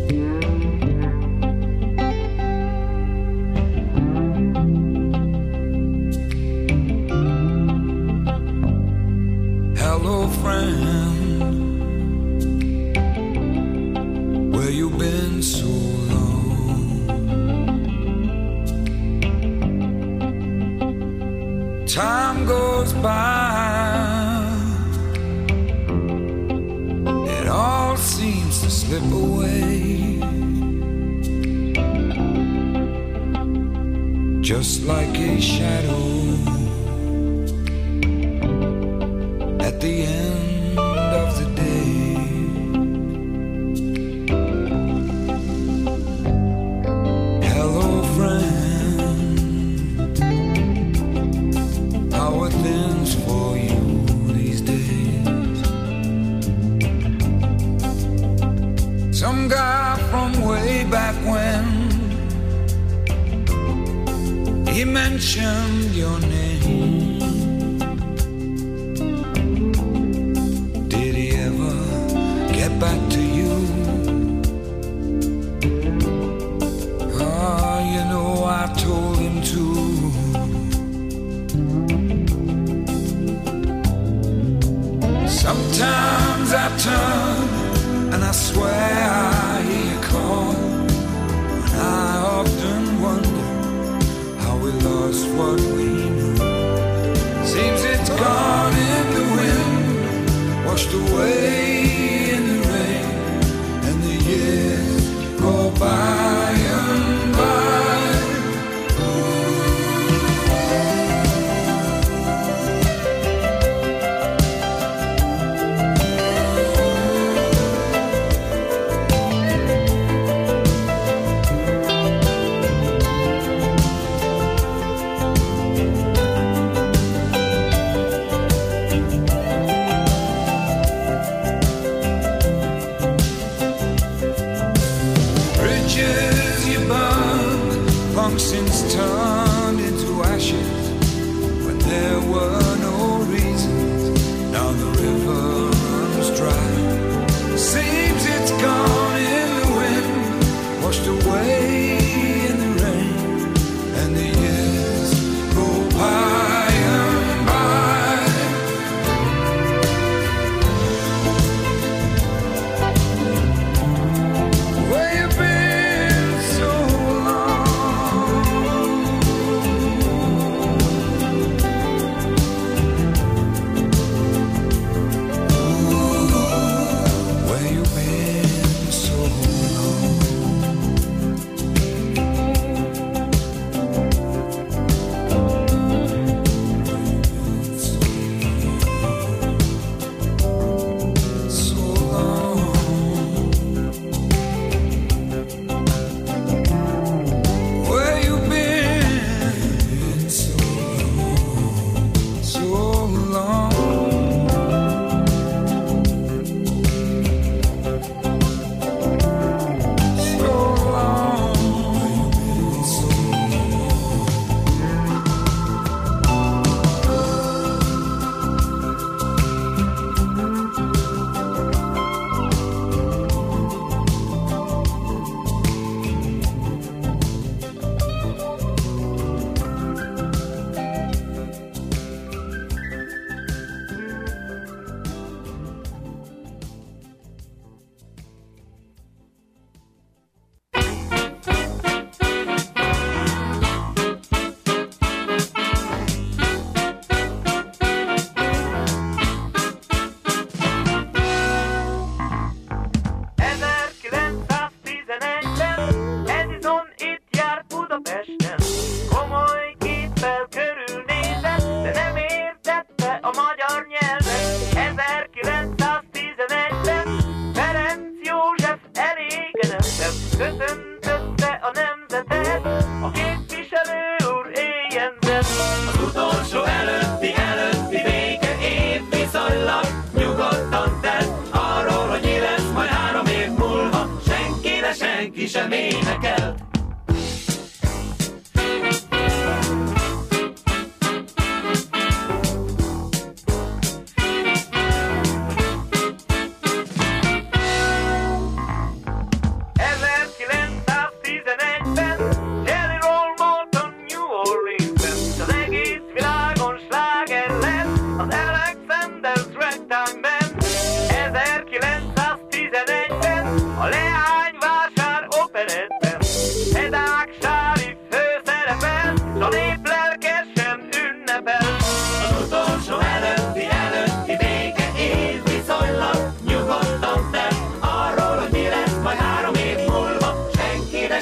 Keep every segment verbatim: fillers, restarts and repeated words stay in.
Hello, friend, where you been so long? Time goes by, it all seems to slip away, just like a shadow at the end of the day. Hello, friend, how are things for you these days? Some guy from way back when, he mentioned your name. Back to you. Ah, you know I told him to. Sometimes I turn and I swear I hear you call, and I often wonder how we lost what we knew. Seems it's gone in the wind, washed away. Go by and by. Since turned into ashes when there were no reasons. Now the river runs dry. Seems it's gone in the wind, washed away in the rain, and the years go by and by. Where you been so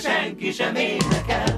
senki sem énekel.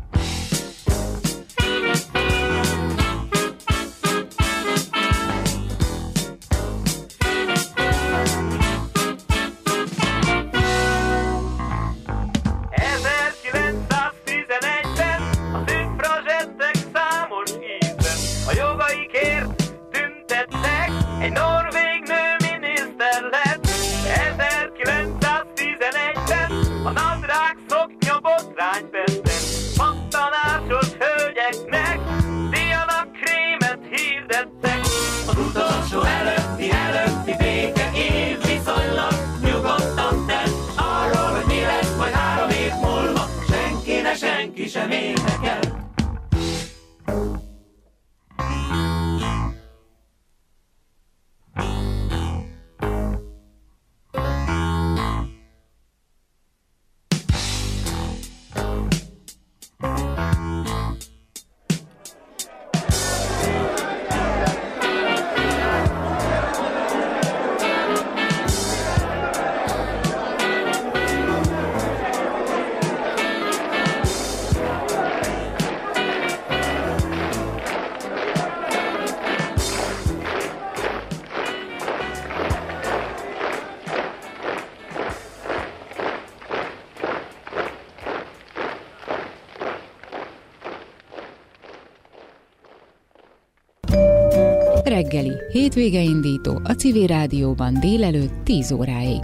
Reggeli, hétvége indító a Civil Rádióban délelőtt tíz óráig.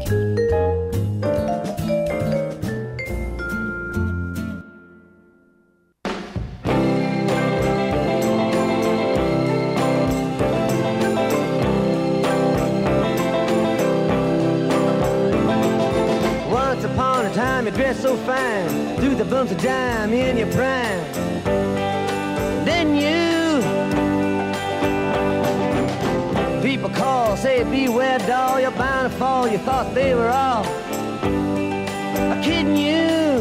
Once upon a time you dressed so fine, threw the bumps of dime in your prime. Then you people call, say beware doll, you're bound to fall. You thought they were all kidding you.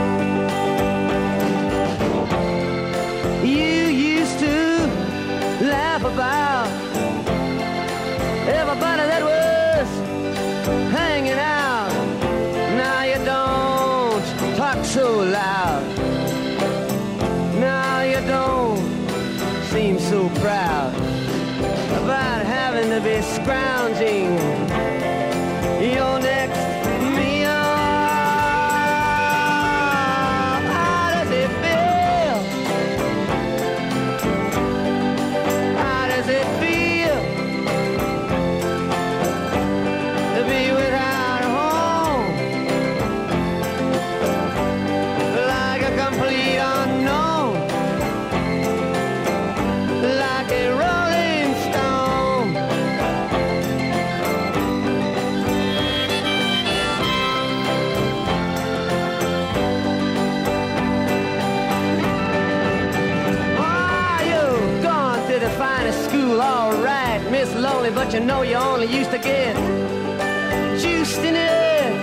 You used to laugh about everybody that was hanging out. Now you don't talk so loud. Now you don't seem so proud about having to be scrounging your next meal. How does it feel? How does it feel to be without a home? Like a complete unknown, like a rolling stone. Oh, you've gone to the finest school, all right, Miss Lonely, but you know you only used to get juiced in it.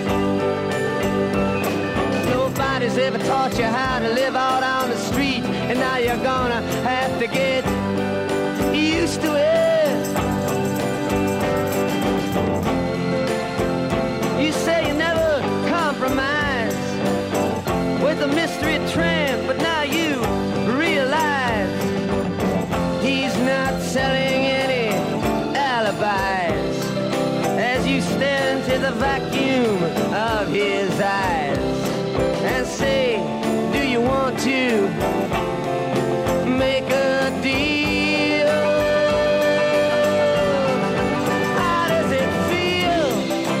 Nobody's ever taught you how to live out on the street, and now you're gonna have to get used to it. You say you never compromise with a mystery tramp, but now you realize he's not selling any alibis as you stare into the vacuum of his eyes and say, do you want to make a deal? How does it feel?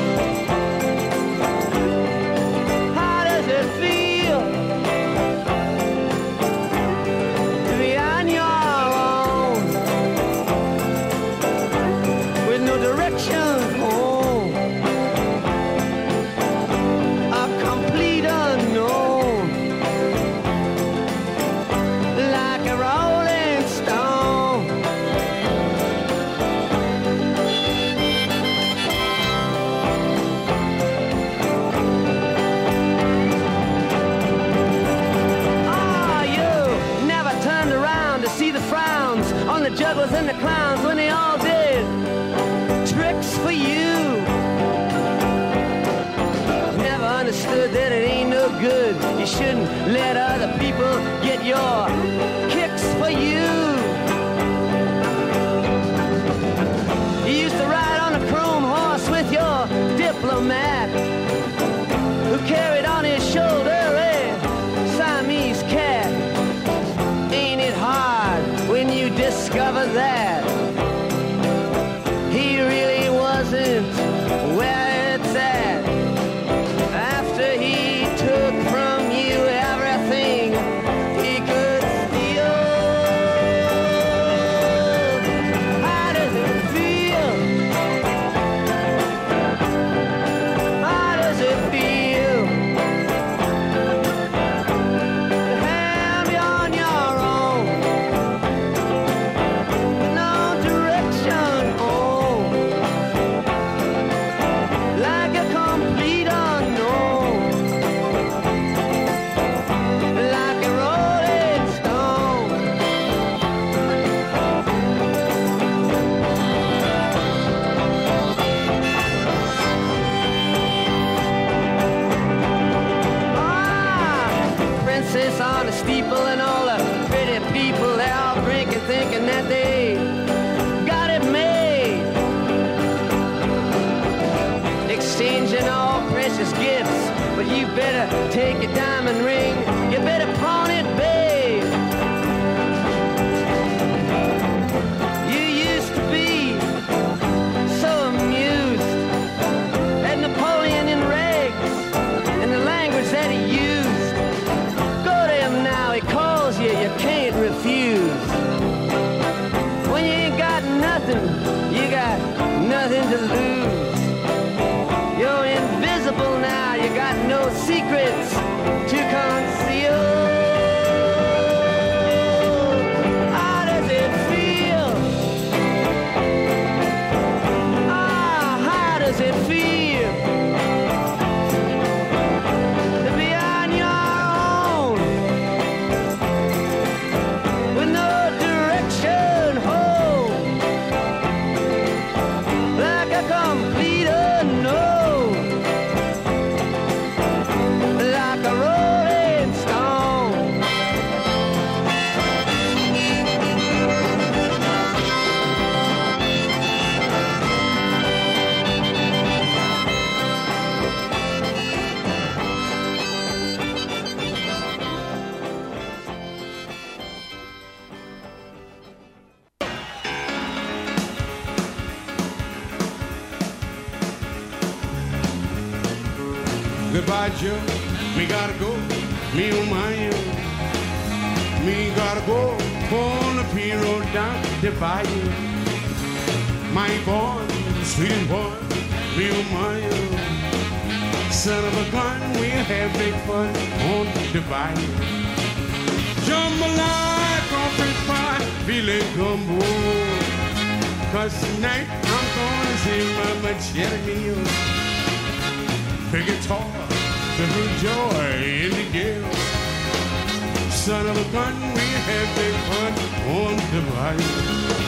How does it feel to be on your own with no direction home? A complete unknown, like a rolling stone. Ah, you never turned around to see the frowns on the jugglers and the clowns when they all did tricks for you. Never understood that it ain't no good You shouldn't let other people get your kicks for you. You used to ride on a chrome horse with your diplomat, who carried on his shoulder a Siamese cat. Ain't it hard when you discover that he really wasn't where it's at? After he took from you everything he could steal. How does it feel? How does it feel to have you on your own, with no direction home, like a complete unknown, like a rolling stone? Ah, princess on a steeple and all the pretty people, they all drinking, thinking that they got it made, exchanging all precious gifts. But you better take your diamond ring, you better pawn it, babe. You used to be so amused at Napoleon in rags and the language that he used. Go to him now, he calls you, you can't refuse. When you ain't got nothing, you got nothing to lose. You're invisible now, you got no secrets to conceal. How does it feel? Ah, how does it feel to be on your own, with no direction home, like a complete unknown, like a rolling stone? Goodbye, Joe. Me gotta go. Me oh my oh. Me gotta go on the P road down the bayou. My boy, sweet boy. Me oh my oh. Son of a gun, we'll have big fun on the bayou. Jambalaya, cornbread pie, filet gumbo. Cause tonight I'm gonna see my machete meal. Big guitar, the joy in the gale. Son of a gun, we have big fun on the bayou.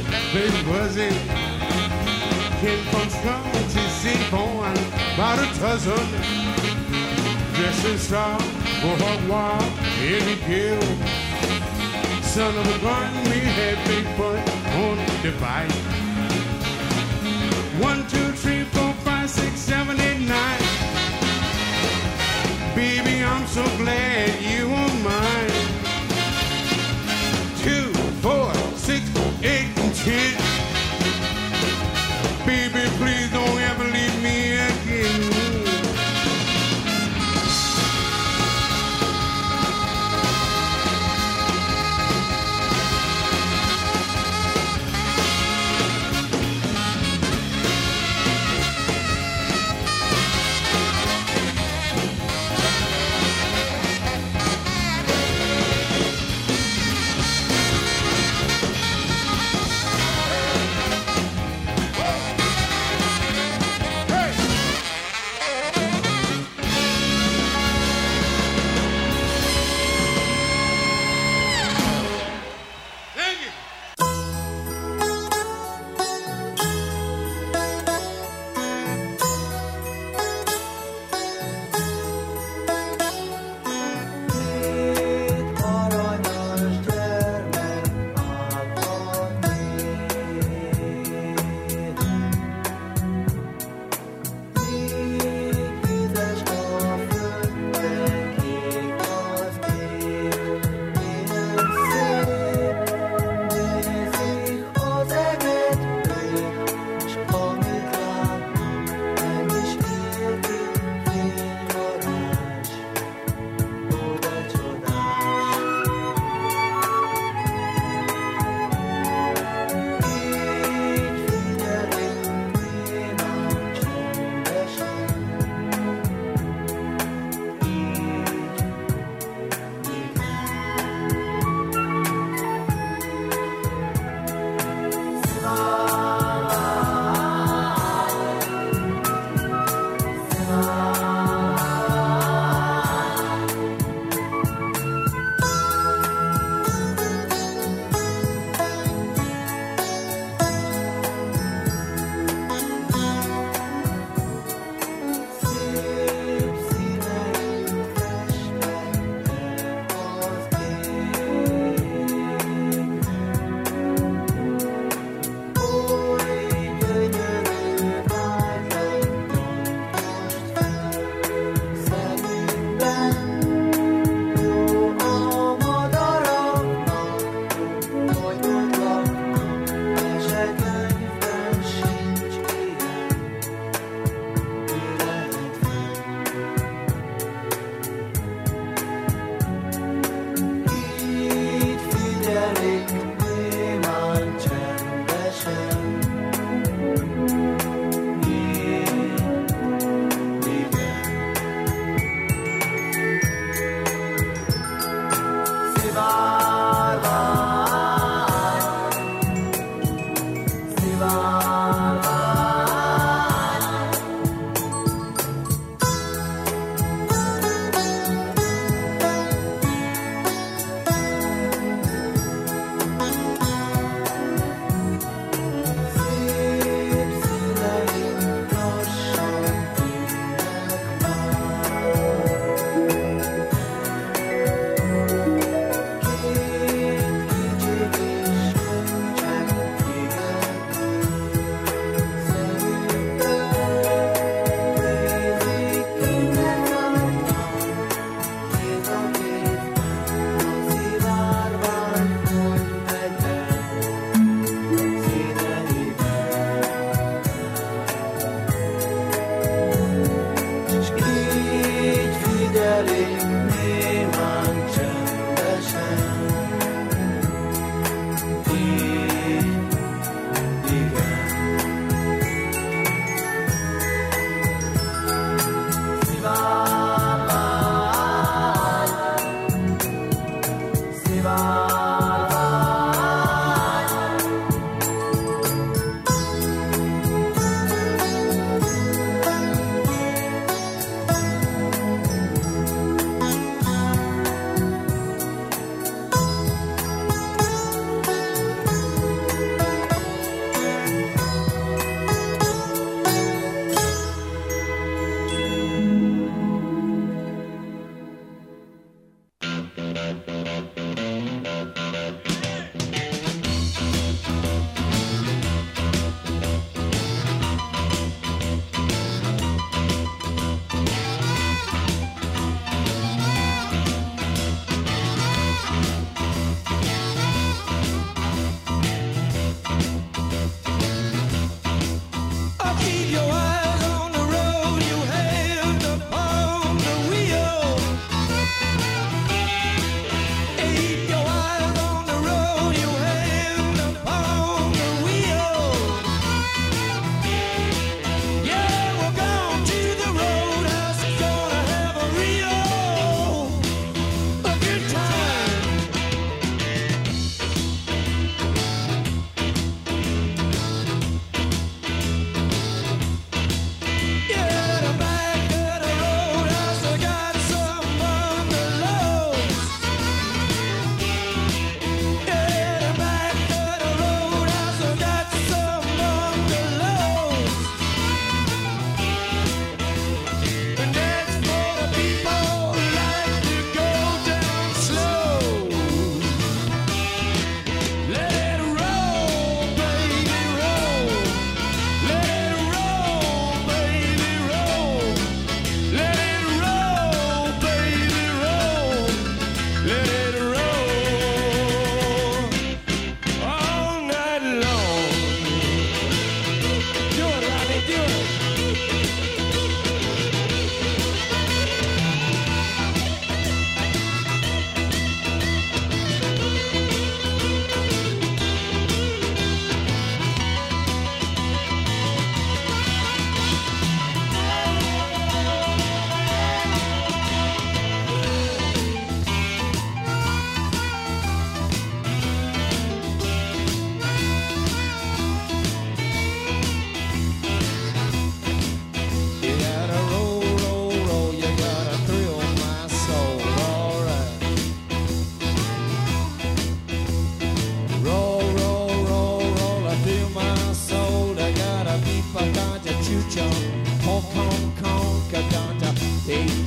baby was it? Came from Scotland to Saint Paul, about a dozen. Dressed in style, for hog wild, every kill. Son of a gun, we had big fun on the bike. One, two, three, four, five, six, seven, eight, nine. Baby, I'm so glad you were mine. Two, four, six, eight, and ten. Baby, please don't ever leave me again.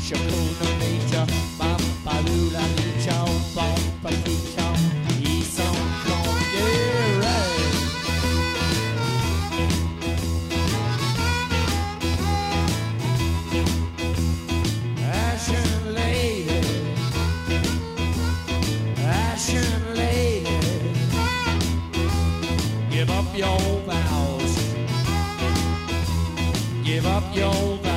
Shakuna Major, Bambalula, Nicho, Bomba Kicho, Eson Kong, yeah, right. Ashen lady, Ashen lady, give up your vows, give up your vows.